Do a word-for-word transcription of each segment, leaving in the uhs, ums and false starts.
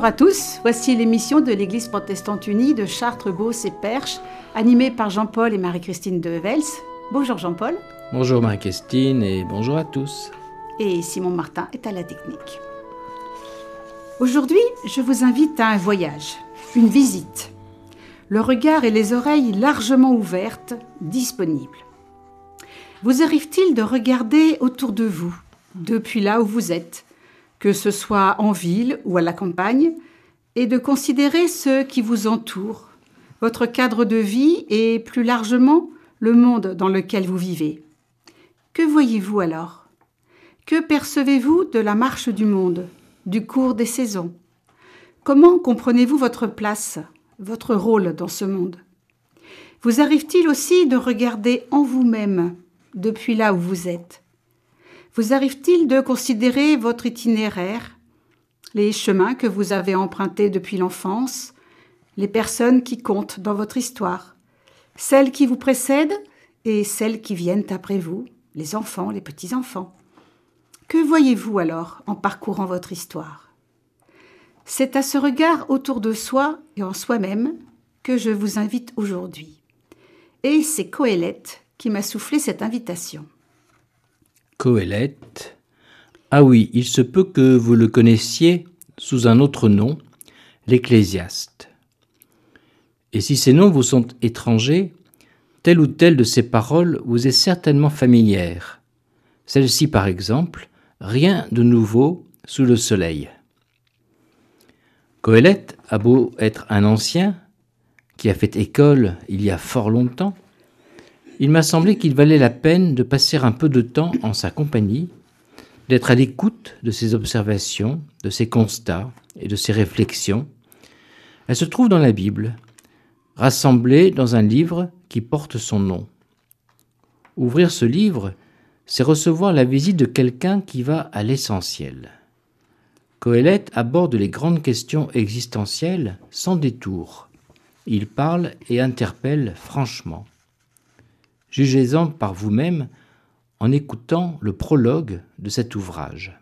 à tous, voici l'émission de l'Église protestante unie de Chartres, Beauce et Perche, animée par Jean-Paul et Marie-Christine de Vels. Bonjour Jean-Paul. Bonjour Marie-Christine et bonjour à tous. Et Simon Martin est à la technique. Aujourd'hui, je vous invite à un voyage, une visite. Le regard et les oreilles largement ouvertes, disponibles. Vous arrive-t-il de regarder autour de vous, depuis là où vous êtes, que ce soit en ville ou à la campagne, et de considérer ce qui vous entoure, votre cadre de vie et plus largement le monde dans lequel vous vivez? Que voyez-vous alors? Que percevez-vous de la marche du monde, du cours des saisons? Comment comprenez-vous votre place, votre rôle dans ce monde? Vous arrive-t-il aussi de regarder en vous-même, depuis là où vous êtes? Vous arrive-t-il de considérer votre itinéraire, les chemins que vous avez empruntés depuis l'enfance, les personnes qui comptent dans votre histoire, celles qui vous précèdent et celles qui viennent après vous, les enfants, les petits-enfants? Que voyez-vous alors en parcourant votre histoire? C'est à ce regard autour de soi et en soi-même que je vous invite aujourd'hui. Et c'est Qoéleth qui m'a soufflé cette invitation. Qoéleth. Ah oui, il se peut que vous le connaissiez sous un autre nom, l'Ecclésiaste. Et si ces noms vous sont étrangers, telle ou telle de ces paroles vous est certainement familière. Celle-ci, par exemple, rien de nouveau sous le soleil. Qoéleth a beau être un ancien qui a fait école il y a fort longtemps, il m'a semblé qu'il valait la peine de passer un peu de temps en sa compagnie, d'être à l'écoute de ses observations, de ses constats et de ses réflexions. Elle se trouve dans la Bible, rassemblée dans un livre qui porte son nom. Ouvrir ce livre, c'est recevoir la visite de quelqu'un qui va à l'essentiel. Qoéleth aborde les grandes questions existentielles sans détour. Il parle et interpelle franchement. Jugez-en par vous-même en écoutant le prologue de cet ouvrage.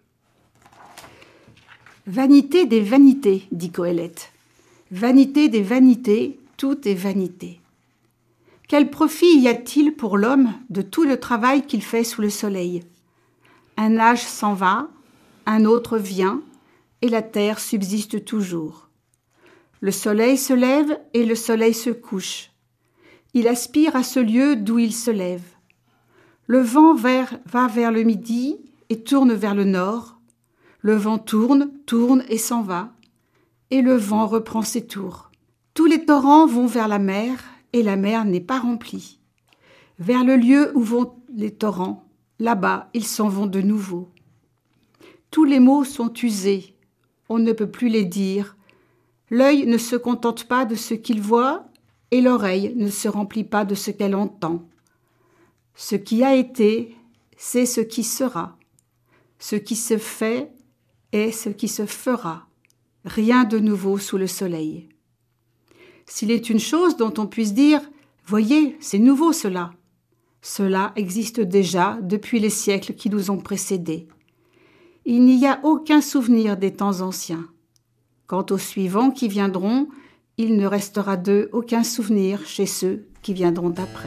Vanité des vanités, dit Qoéleth. Vanité des vanités, tout est vanité. Quel profit y a-t-il pour l'homme de tout le travail qu'il fait sous le soleil? Un âge s'en va, un autre vient, et la terre subsiste toujours. Le soleil se lève et le soleil se couche. Il aspire à ce lieu d'où il se lève. Le vent vers, va vers le midi et tourne vers le nord. Le vent tourne, tourne et s'en va. Et le vent reprend ses tours. Tous les torrents vont vers la mer et la mer n'est pas remplie. Vers le lieu où vont les torrents, là-bas ils s'en vont de nouveau. Tous les mots sont usés, on ne peut plus les dire. L'œil ne se contente pas de ce qu'il voit et l'oreille ne se remplit pas de ce qu'elle entend. Ce qui a été, c'est ce qui sera. Ce qui se fait est ce qui se fera. Rien de nouveau sous le soleil. S'il est une chose dont on puisse dire « Voyez, c'est nouveau cela », cela existe déjà depuis les siècles qui nous ont précédés. Il n'y a aucun souvenir des temps anciens. Quant aux suivants qui viendront, il ne restera d'eux aucun souvenir chez ceux qui viendront d'après.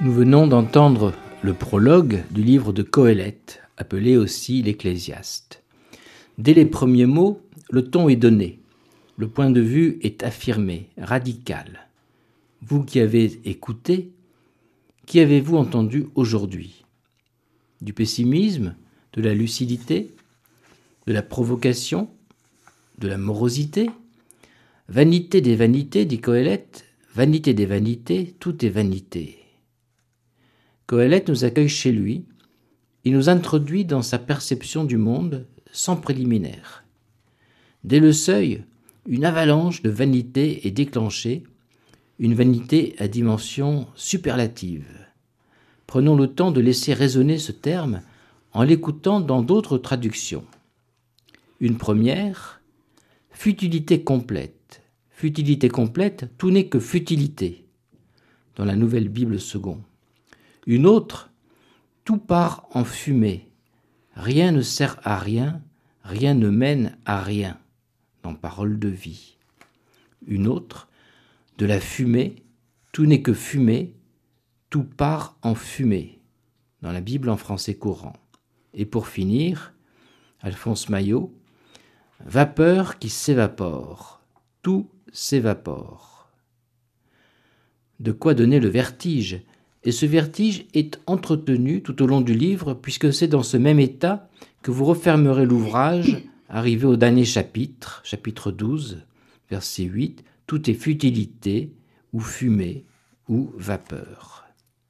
Nous venons d'entendre le prologue du livre de Qoéleth, appelé aussi l'Ecclésiaste. Dès les premiers mots, le ton est donné, le point de vue est affirmé, radical. Vous qui avez écouté, qui avez-vous entendu aujourd'hui ? Du pessimisme, de la lucidité, de la provocation, de la morosité ? Vanité des vanités, dit Qoéleth, vanité des vanités, tout est vanité. Qoéleth nous accueille chez lui, il nous introduit dans sa perception du monde sans préliminaire. Dès le seuil, une avalanche de vanité est déclenchée, une vanité à dimension superlative. Prenons le temps de laisser résonner ce terme en l'écoutant dans d'autres traductions. Une première, futilité complète. Futilité complète, tout n'est que futilité, dans la Nouvelle Bible seconde. Une autre, tout part en fumée. Rien ne sert à rien, rien ne mène à rien, dans Parole de vie. Une autre, de la fumée, tout n'est que fumée, tout part en fumée, dans la Bible en français courant. Et pour finir, Alphonse Maillot, vapeur qui s'évapore, tout s'évapore. De quoi donner le vertige ? Et ce vertige est entretenu tout au long du livre, puisque c'est dans ce même état que vous refermerez l'ouvrage, arrivé au dernier chapitre, chapitre douze, verset huit, tout est futilité, ou fumée, ou vapeur.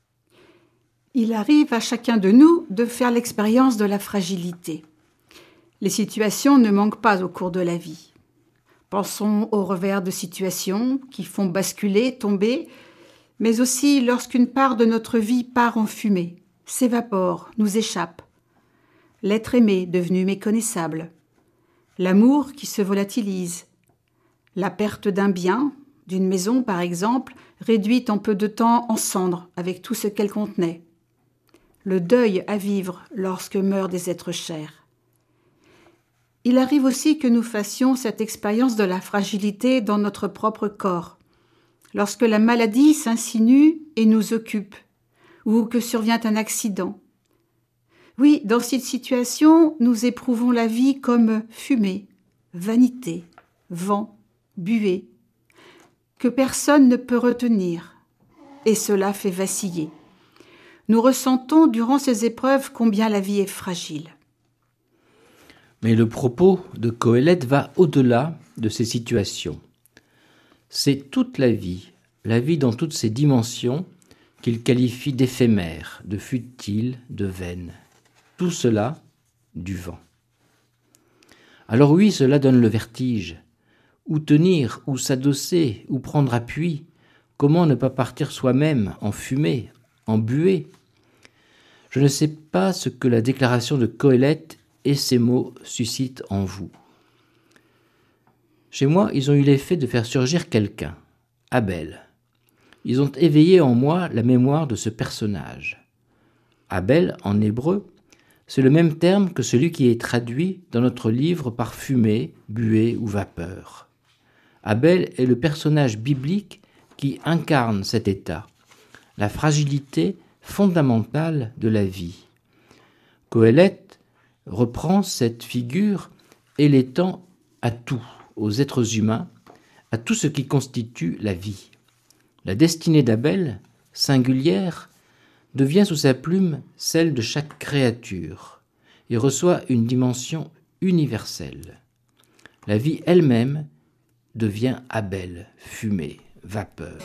Il arrive à chacun de nous de faire l'expérience de la fragilité. Les situations ne manquent pas au cours de la vie. Pensons aux revers de situations qui font basculer, tomber, mais aussi lorsqu'une part de notre vie part en fumée, s'évapore, nous échappe. L'être aimé devenu méconnaissable. L'amour qui se volatilise. La perte d'un bien, d'une maison par exemple, réduite en peu de temps en cendres avec tout ce qu'elle contenait. Le deuil à vivre lorsque meurent des êtres chers. Il arrive aussi que nous fassions cette expérience de la fragilité dans notre propre corps, lorsque la maladie s'insinue et nous occupe, ou que survient un accident. Oui, dans cette situation, nous éprouvons la vie comme fumée, vanité, vent, buée, que personne ne peut retenir, et cela fait vaciller. Nous ressentons durant ces épreuves combien la vie est fragile. Mais le propos de Qoéleth va au-delà de ces situations. C'est toute la vie, la vie dans toutes ses dimensions, qu'il qualifie d'éphémère, de futile, de vaine. Tout cela, du vent. Alors oui, cela donne le vertige. Où tenir, où s'adosser, où prendre appui? Comment ne pas partir soi-même en fumée, en buée? Je ne sais pas ce que la déclaration de Qoéleth et ces mots suscitent en vous. Chez moi, ils ont eu l'effet de faire surgir quelqu'un, Abel. Ils ont éveillé en moi la mémoire de ce personnage. Abel, en hébreu, c'est le même terme que celui qui est traduit dans notre livre par fumée, buée ou vapeur. Abel est le personnage biblique qui incarne cet état, la fragilité fondamentale de la vie. Qoéleth reprend cette figure et l'étend à tout, aux êtres humains, à tout ce qui constitue la vie. La destinée d'Abel, singulière, devient sous sa plume celle de chaque créature et reçoit une dimension universelle. La vie elle-même devient Abel, fumée, vapeur.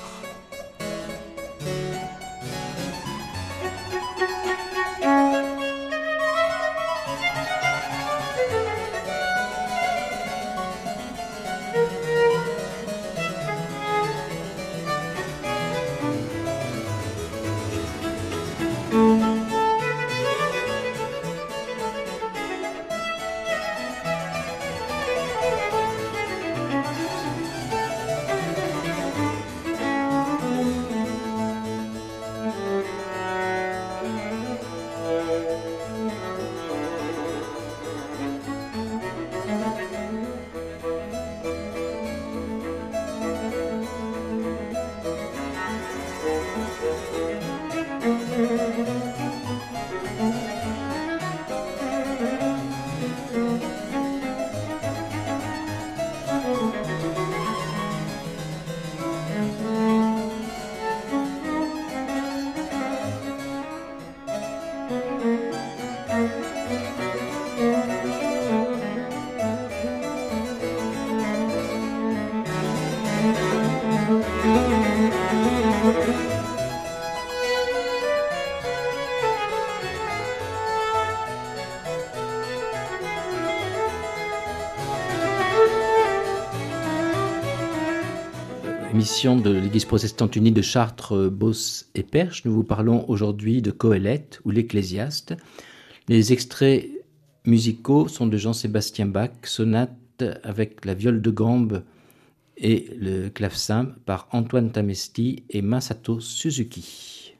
émission de l'Église protestante unie de Chartres, Beauce et Perche. Nous vous parlons aujourd'hui de Qoheleth ou l'Ecclésiaste. Les extraits musicaux sont de Jean-Sébastien Bach, sonate avec la viole de gambe et le clavecin par Antoine Tamesti et Masato Suzuki.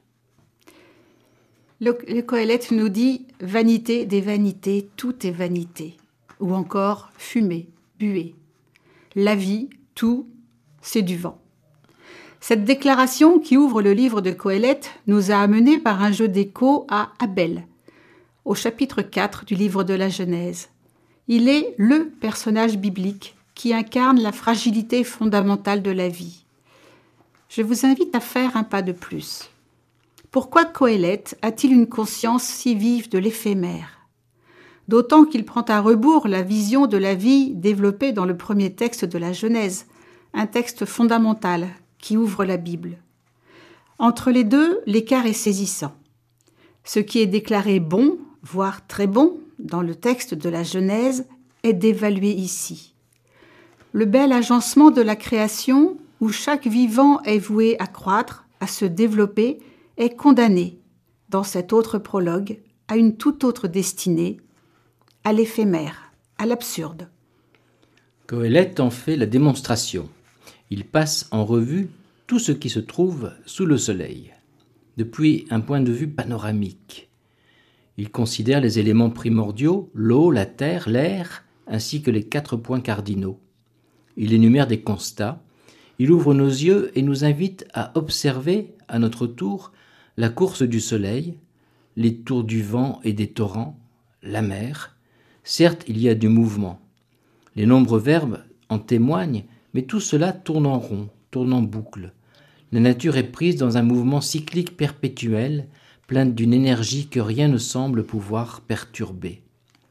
Le, le Qoheleth nous dit « vanité des vanités, tout est vanité » ou encore « fumée, buée ». La vie, tout, c'est du vent. Cette déclaration qui ouvre le livre de Qoheleth nous a amenés par un jeu d'écho à Abel, au chapitre quatre du livre de la Genèse. Il est le personnage biblique qui incarne la fragilité fondamentale de la vie. Je vous invite à faire un pas de plus. Pourquoi Qoheleth a-t-il une conscience si vive de l'éphémère ? D'autant qu'il prend à rebours la vision de la vie développée dans le premier texte de la Genèse, un texte fondamental qui ouvre la Bible. Entre les deux, l'écart est saisissant. Ce qui est déclaré bon, voire très bon, dans le texte de la Genèse, est dévalué ici. Le bel agencement de la création, où chaque vivant est voué à croître, à se développer, est condamné, dans cet autre prologue, à une toute autre destinée, à l'éphémère, à l'absurde. Qoheleth en fait la démonstration. Il passe en revue tout ce qui se trouve sous le soleil, depuis un point de vue panoramique. Il considère les éléments primordiaux, l'eau, la terre, l'air, ainsi que les quatre points cardinaux. Il énumère des constats, il ouvre nos yeux et nous invite à observer, à notre tour, la course du soleil, les tours du vent et des torrents, la mer. Certes, il y a du mouvement. Les nombreux verbes en témoignent, mais tout cela tourne en rond, tourne en boucle. La nature est prise dans un mouvement cyclique perpétuel, plein d'une énergie que rien ne semble pouvoir perturber.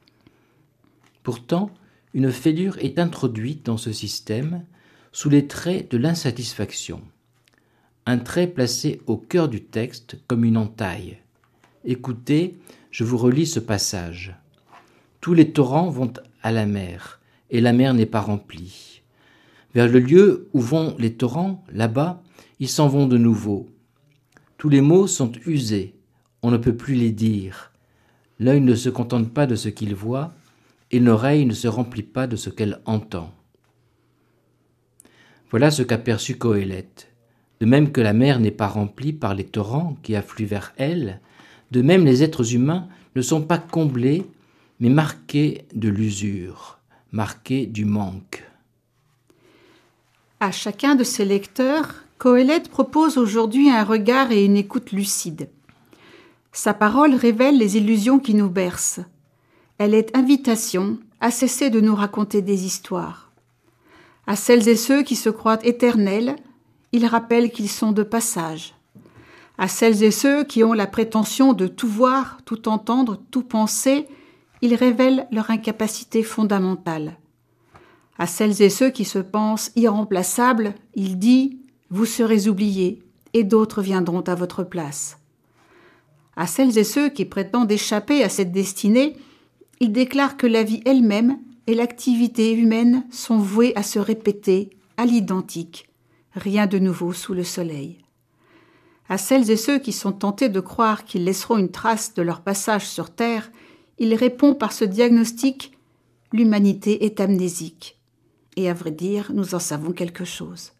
Pourtant, une fêlure est introduite dans ce système sous les traits de l'insatisfaction. Un trait placé au cœur du texte comme une entaille. Écoutez, je vous relis ce passage. Tous les torrents vont à la mer, et la mer n'est pas remplie. Vers le lieu où vont les torrents, là-bas, ils s'en vont de nouveau. Tous les mots sont usés, on ne peut plus les dire. L'œil ne se contente pas de ce qu'il voit, et l'oreille ne se remplit pas de ce qu'elle entend. Voilà ce qu'a perçu Qoheleth. De même que la mer n'est pas remplie par les torrents qui affluent vers elle, de même les êtres humains ne sont pas comblés, mais marqués de l'usure, marqués du manque. À chacun de ses lecteurs, Qoheleth propose aujourd'hui un regard et une écoute lucide. Sa parole révèle les illusions qui nous bercent. Elle est invitation à cesser de nous raconter des histoires. À celles et ceux qui se croient éternels, il rappelle qu'ils sont de passage. À celles et ceux qui ont la prétention de tout voir, tout entendre, tout penser, il révèle leur incapacité fondamentale. À celles et ceux qui se pensent irremplaçables, il dit « Vous serez oubliés, et d'autres viendront à votre place ». À celles et ceux qui prétendent échapper à cette destinée, il déclare que la vie elle-même et l'activité humaine sont vouées à se répéter à l'identique. Rien de nouveau sous le soleil. À celles et ceux qui sont tentés de croire qu'ils laisseront une trace de leur passage sur Terre, il répond par ce diagnostic « L'humanité est amnésique ». Et à vrai dire, nous en savons quelque chose.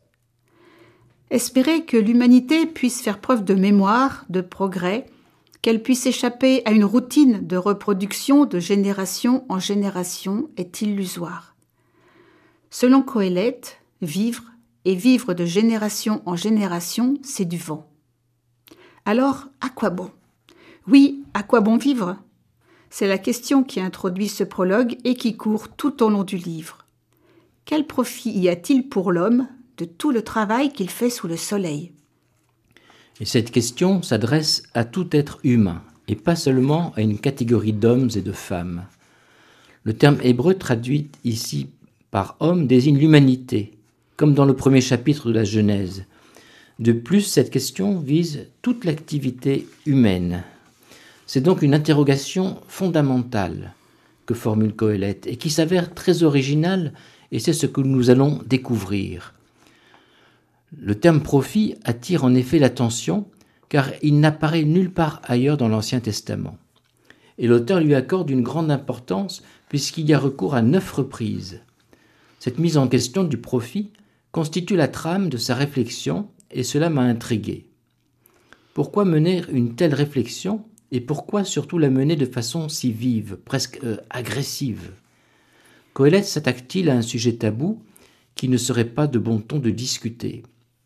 Espérer que l'humanité puisse faire preuve de mémoire, de progrès, qu'elle puisse échapper à une routine de reproduction de génération en génération est illusoire. Selon Qoheleth, vivre et vivre de génération en génération, c'est du vent. Alors, à quoi bon ? Oui, à quoi bon vivre ? C'est la question qui introduit ce prologue et qui court tout au long du livre. Quel profit y a-t-il pour l'homme de tout le travail qu'il fait sous le soleil ? Et cette question s'adresse à tout être humain, et pas seulement à une catégorie d'hommes et de femmes. Le terme hébreu traduit ici par homme désigne l'humanité, comme dans le premier chapitre de la Genèse. De plus, cette question vise toute l'activité humaine. C'est donc une interrogation fondamentale que formule Qoheleth et qui s'avère très originale, et c'est ce que nous allons découvrir. Le terme profit attire en effet l'attention car il n'apparaît nulle part ailleurs dans l'Ancien Testament. Et l'auteur lui accorde une grande importance puisqu'il y a recours à neuf reprises. Cette mise en question du profit constitue la trame de sa réflexion et cela m'a intrigué. Pourquoi mener une telle réflexion et pourquoi surtout la mener de façon si vive, presque euh, agressive ? Qoéleth s'attaque-t-il à un sujet tabou qui ne serait pas de bon ton de discuter ?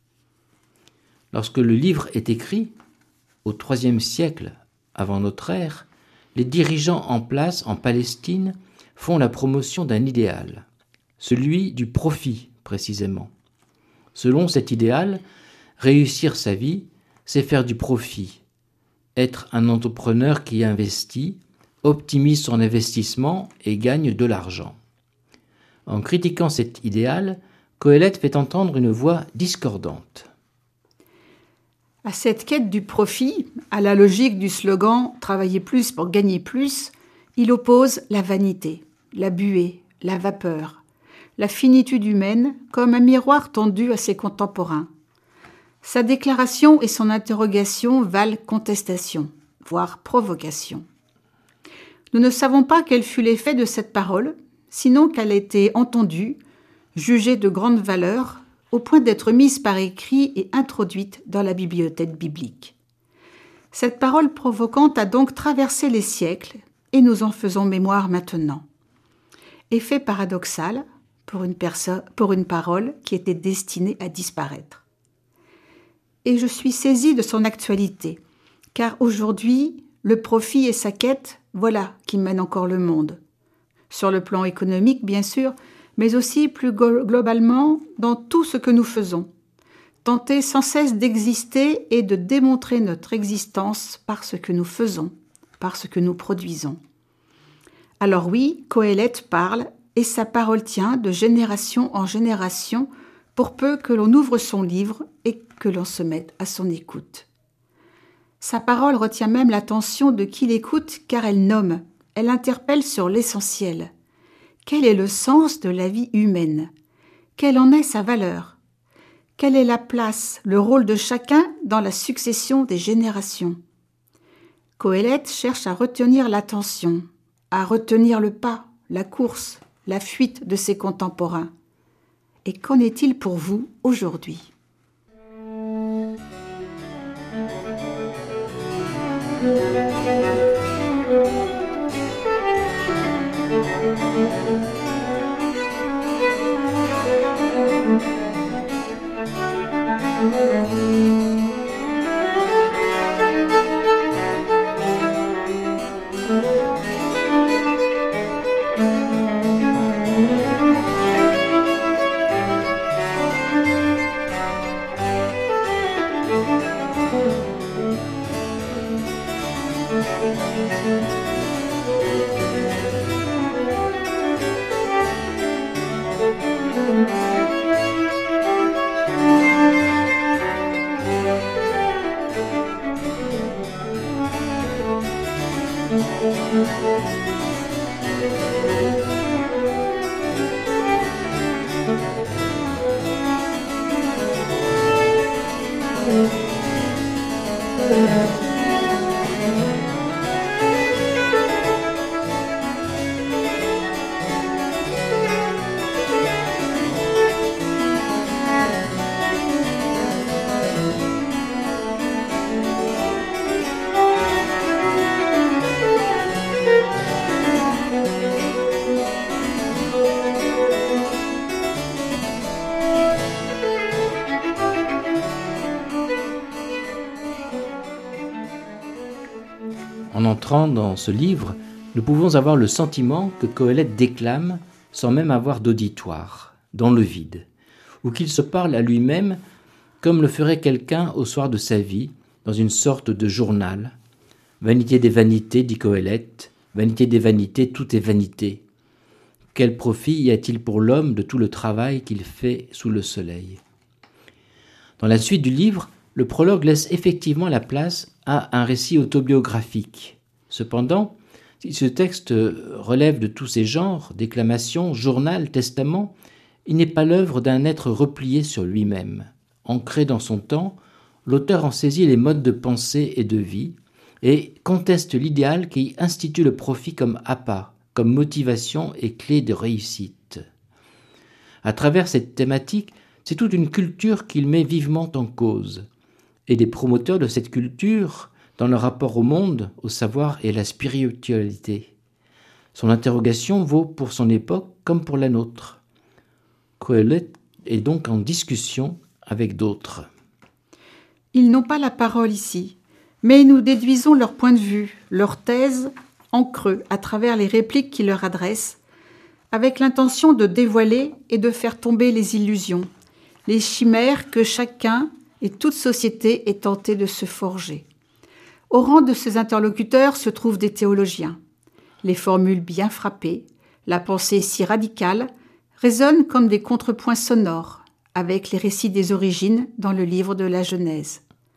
Lorsque le livre est écrit, au troisième siècle avant notre ère, les dirigeants en place en Palestine font la promotion d'un idéal, celui du profit précisément. Selon cet idéal, réussir sa vie, c'est faire du profit, être un entrepreneur qui investit, optimise son investissement et gagne de l'argent. En critiquant cet idéal, Qoéleth fait entendre une voix discordante. À cette quête du profit, à la logique du slogan « Travailler plus pour gagner plus », il oppose la vanité, la buée, la vapeur, la finitude humaine comme un miroir tendu à ses contemporains. Sa déclaration et son interrogation valent contestation, voire provocation. Nous ne savons pas quel fut l'effet de cette parole, sinon qu'elle a été entendue, jugée de grande valeur, au point d'être mise par écrit et introduite dans la bibliothèque biblique. Cette parole provocante a donc traversé les siècles et nous en faisons mémoire maintenant. Effet paradoxal pour une, perso- pour une parole qui était destinée à disparaître. Et je suis saisie de son actualité, car aujourd'hui, le profit et sa quête, voilà qui mènent encore le monde. Sur le plan économique, bien sûr, mais aussi plus globalement dans tout ce que nous faisons. Tenter sans cesse d'exister et de démontrer notre existence par ce que nous faisons, par ce que nous produisons. Alors oui, Qoéleth parle et sa parole tient de génération en génération pour peu que l'on ouvre son livre et que l'on se mette à son écoute. Sa parole retient même l'attention de qui l'écoute car elle nomme, elle interpelle sur l'essentiel. Quel est le sens de la vie humaine ? Quelle en est sa valeur ? Quelle est la place, le rôle de chacun dans la succession des générations ? Qoéleth cherche à retenir l'attention, à retenir le pas, la course, la fuite de ses contemporains. Et qu'en est-il pour vous aujourd'hui ? En entrant dans ce livre, nous pouvons avoir le sentiment que Qoéleth déclame sans même avoir d'auditoire, dans le vide, ou qu'il se parle à lui-même comme le ferait quelqu'un au soir de sa vie, dans une sorte de journal. Vanité des vanités, dit Qoéleth, vanité des vanités, tout est vanité. Quel profit y a-t-il pour l'homme de tout le travail qu'il fait sous le soleil ? Dans la suite du livre, le prologue laisse effectivement la place à un récit autobiographique. Cependant, si ce texte relève de tous ces genres, déclamation, journal, testament, il n'est pas l'œuvre d'un être replié sur lui-même. ancré dans son temps, l'auteur en saisit les modes de pensée et de vie et conteste l'idéal qui institue le profit comme appât, comme motivation et clé de réussite. À travers cette thématique, c'est toute une culture qu'il met vivement en cause, et des promoteurs de cette culture dans leur rapport au monde, au savoir et à la spiritualité. Son interrogation vaut pour son époque comme pour la nôtre. Coëlette est donc en discussion avec d'autres. Ils n'ont pas la parole ici, mais nous déduisons leur point de vue, leur thèse, en creux, à travers les répliques qu'ils leur adressent, avec l'intention de dévoiler et de faire tomber les illusions, les chimères que chacun et toute société est tenté de se forger. Au rang de ces interlocuteurs se trouvent des théologiens. Les formules bien frappées, la pensée si radicale, résonnent comme des contrepoints sonores avec les récits des origines dans le livre de la Genèse.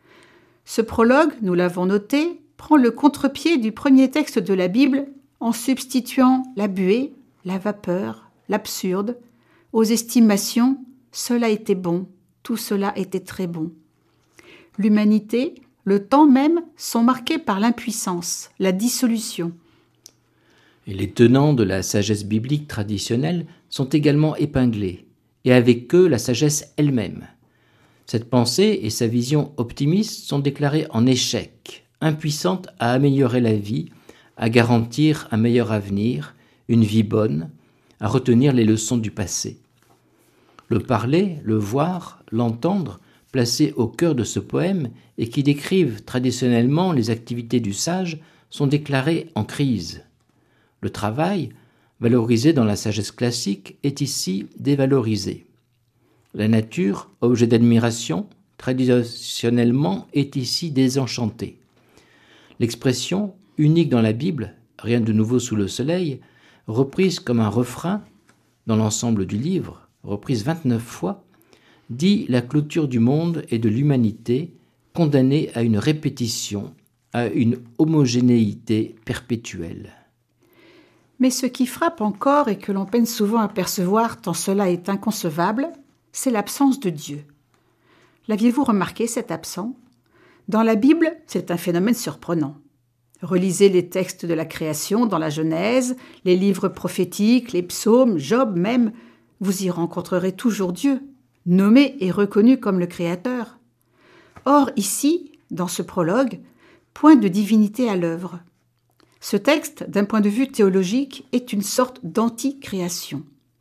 Ce prologue, nous l'avons noté, prend le contre-pied du premier texte de la Bible en substituant la buée, la vapeur, l'absurde, aux estimations « cela était bon, tout cela était très bon ». L'humanité, le temps même, sont marqués par l'impuissance, la dissolution. Et les tenants de la sagesse biblique traditionnelle sont également épinglés, et avec eux la sagesse elle-même. Cette pensée et sa vision optimiste sont déclarées en échec, impuissantes à améliorer la vie, à garantir un meilleur avenir, une vie bonne, à retenir les leçons du passé. Le parler, le voir, l'entendre, placés au cœur de ce poème et qui décrivent traditionnellement les activités du sage, sont déclarés en crise. Le travail, valorisé dans la sagesse classique, est ici dévalorisé. La nature, objet d'admiration, traditionnellement est ici désenchantée. L'expression, unique dans la Bible, rien de nouveau sous le soleil, reprise comme un refrain dans l'ensemble du livre, reprise vingt-neuf fois, dit la clôture du monde et de l'humanité condamnée à une répétition, à une homogénéité perpétuelle. Mais ce qui frappe encore et que l'on peine souvent à percevoir tant cela est inconcevable, c'est l'absence de Dieu. L'aviez-vous remarqué, cet absent ? Dans la Bible, c'est un phénomène surprenant. Relisez les textes de la création dans la Genèse, les livres prophétiques, les psaumes, Job même, vous y rencontrerez toujours Dieu, nommé et reconnu comme le Créateur. Or, ici, dans ce prologue, point de divinité à l'œuvre. Ce texte, d'un point de vue théologique, est une sorte d'anti-création.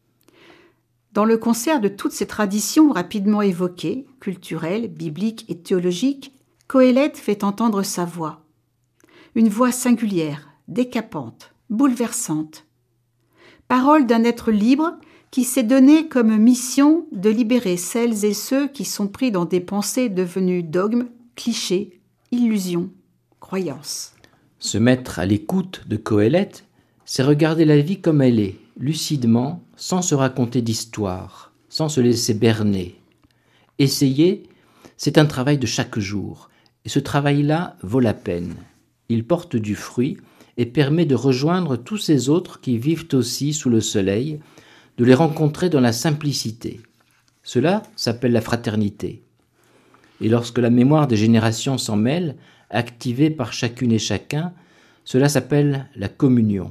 Dans le concert de toutes ces traditions rapidement évoquées, culturelles, bibliques et théologiques, Coëlette fait entendre sa voix. Une voix singulière, décapante, bouleversante. Parole d'un être libre qui s'est donné comme mission de libérer celles et ceux qui sont pris dans des pensées devenues dogmes, clichés, illusions, croyances. Se mettre à l'écoute de Coëlette, c'est regarder la vie comme elle est, lucidement, sans se raconter d'histoire, sans se laisser berner. Essayer, c'est un travail de chaque jour, et ce travail-là vaut la peine. Il porte du fruit et permet de rejoindre tous ces autres qui vivent aussi sous le soleil, de les rencontrer dans la simplicité. Cela s'appelle la fraternité. Et lorsque la mémoire des générations s'en mêle, activée par chacune et chacun, cela s'appelle la communion.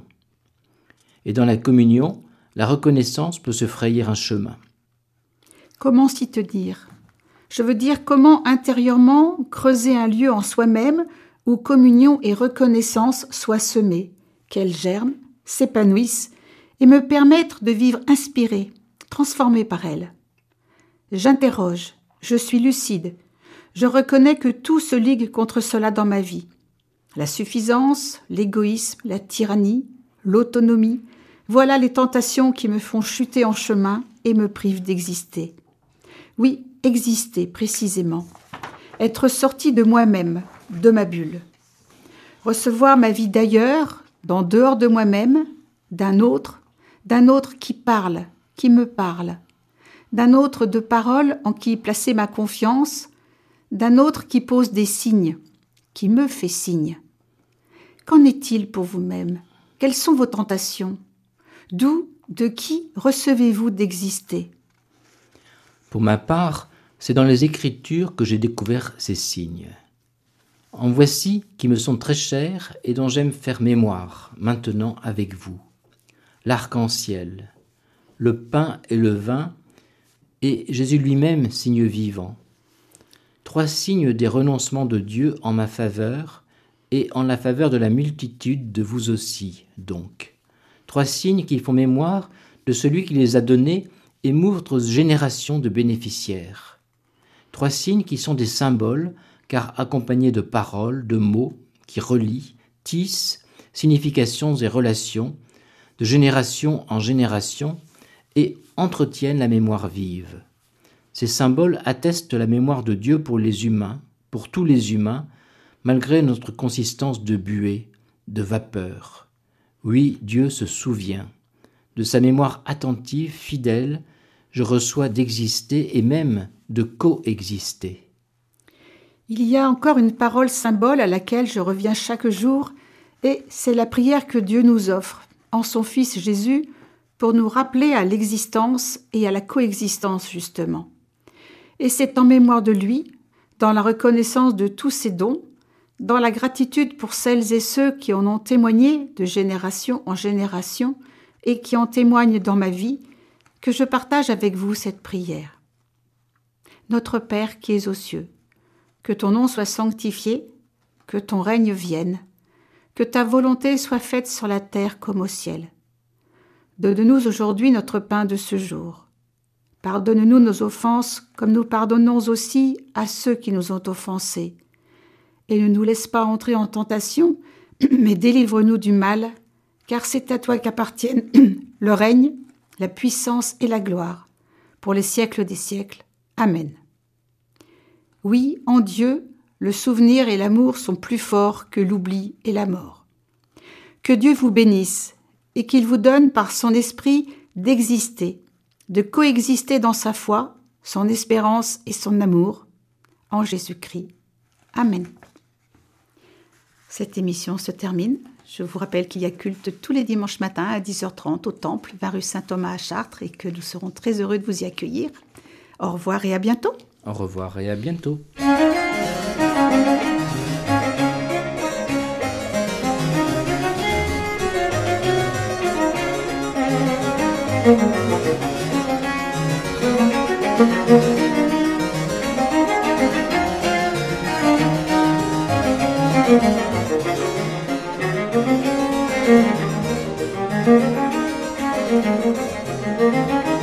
Et dans la communion, la reconnaissance peut se frayer un chemin. Comment s'y tenir ? Je veux dire comment intérieurement creuser un lieu en soi-même où communion et reconnaissance soient semées, qu'elles germent, s'épanouissent et me permettre de vivre inspirée, transformée par elles. J'interroge, je suis lucide, je reconnais que tout se ligue contre cela dans ma vie. La suffisance, l'égoïsme, la tyrannie, l'autonomie, voilà les tentations qui me font chuter en chemin et me privent d'exister. Oui, exister précisément. Être sorti de moi-même, de ma bulle. Recevoir ma vie d'ailleurs, d'en dehors de moi-même, d'un autre, d'un autre qui parle, qui me parle, d'un autre de parole en qui placer ma confiance, d'un autre qui pose des signes, qui me fait signe. Qu'en est-il pour vous-même ? Quelles sont vos tentations ? D'où, de qui recevez-vous d'exister ? Pour ma part, C'est dans les Écritures que j'ai découvert ces signes. En voici qui me sont très chers et dont j'aime faire mémoire, maintenant avec vous. L'arc-en-ciel, le pain et le vin, et Jésus lui-même, signe vivant. Trois signes des renoncements de Dieu en ma faveur et en la faveur de la multitude de vous aussi, donc. Trois signes qui font mémoire de celui qui les a donnés et montrent aux générations de bénéficiaires. Trois signes qui sont des symboles, car accompagnés de paroles, de mots qui relient, tissent significations et relations, de génération en génération, et entretiennent la mémoire vive. Ces symboles attestent la mémoire de Dieu pour les humains, pour tous les humains, malgré notre consistance de buée, de vapeur. Oui, Dieu se souvient. De sa mémoire attentive, fidèle, je reçois d'exister et même de coexister. Il y a encore une parole symbole à laquelle je reviens chaque jour, et c'est la prière que Dieu nous offre, en son Fils Jésus, pour nous rappeler à l'existence et à la coexistence justement. Et c'est en mémoire de lui, dans la reconnaissance de tous ses dons, dans la gratitude pour celles et ceux qui en ont témoigné de génération en génération et qui en témoignent dans ma vie, que je partage avec vous cette prière. Notre Père qui es aux cieux, que ton nom soit sanctifié, que ton règne vienne, que ta volonté soit faite sur la terre comme au ciel. Donne-nous aujourd'hui notre pain de ce jour. Pardonne-nous nos offenses comme nous pardonnons aussi à ceux qui nous ont offensés. Et ne nous laisse pas entrer en tentation, mais délivre-nous du mal, car c'est à toi qu'appartiennent le règne, la puissance et la gloire, pour les siècles des siècles. Amen. Oui, en Dieu, le souvenir et l'amour sont plus forts que l'oubli et la mort. Que Dieu vous bénisse et qu'il vous donne par son esprit d'exister, de coexister dans sa foi, son espérance et son amour, en Jésus-Christ. Amen. Cette émission se termine. Je vous rappelle qu'il y a culte tous les dimanches matins à dix heures trente au Temple, vingt rue Saint-Thomas à Chartres, et que nous serons très heureux de vous y accueillir. Au revoir et à bientôt. Au revoir et à bientôt. Thank you.